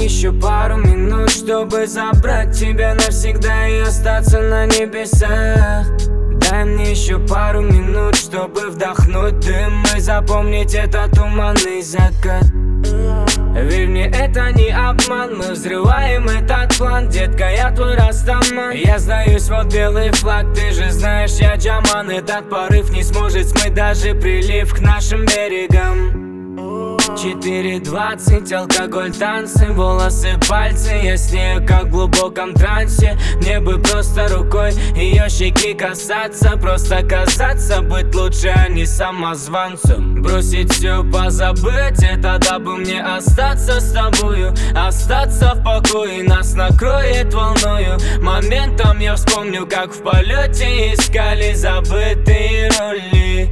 мне еще пару минут, чтобы забрать тебя навсегда и остаться на небесах. Дай мне еще пару минут, чтобы вдохнуть дым и запомнить этот туманный закат. Верь мне, это не обман, мы взрываем этот план. Детка, я твой растаман. Я сдаюсь, вот белый флаг, ты же знаешь, я джаман. Этот порыв не сможет смыть даже прилив к нашим берегам. 4:20, алкоголь, танцы, волосы, пальцы. Я с нею как в глубоком трансе. Мне бы просто рукой ее щеки касаться. Просто касаться, быть лучше, а не самозванцем. Бросить все, позабыть, это дабы мне остаться с тобою. Остаться в покое, нас накроет волною. Моментом я вспомню, как в полете искали забытые роли.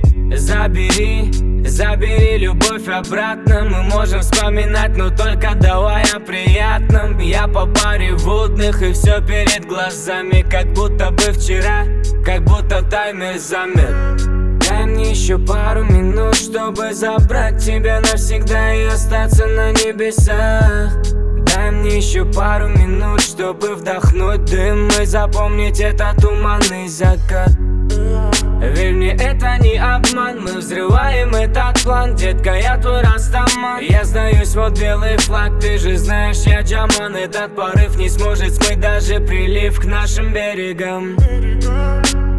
Забери любовь обратно. Мы можем вспоминать, но только давай о приятном. Я по паре водных и все перед глазами, как будто бы вчера, как будто таймер замер. Дай мне еще пару минут, чтобы забрать тебя навсегда и остаться на небесах. Дай мне еще пару минут, чтобы вдохнуть дым и запомнить этот туманный закат. Верь мне, это не обман, мы взрываем этот план. Детка, я твой растаман. Я сдаюсь, вот белый флаг, ты же знаешь, я джаман. Этот порыв не сможет смыть даже прилив к нашим берегам.